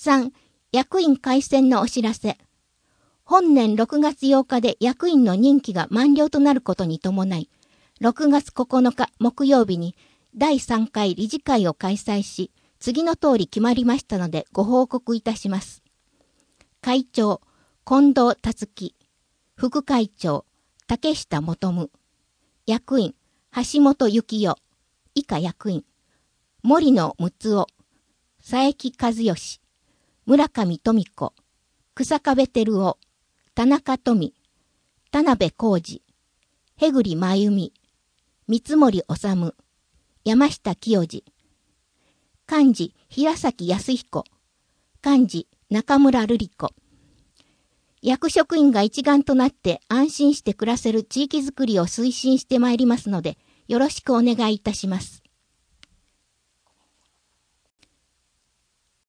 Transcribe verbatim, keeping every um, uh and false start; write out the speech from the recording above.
さん、役員改選のお知らせ。本年ろくがつようかで役員の任期が満了となることに伴い、ろくがつここのか木曜日にだいさんかい理事会を開催し、次の通り決まりましたのでご報告いたします。会長、近藤達樹。副会長、竹下元夢。役員、橋本幸代。以下役員、森野睦夫。佐伯和義。村上富子。草壁照夫。田中富。田辺浩二。へぐり真由美。三森治。山下清次。幹事、平崎康彦。幹事、中村瑠璃子。役職員が一丸となって安心して暮らせる地域づくりを推進してまいりますので、よろしくお願いいたします。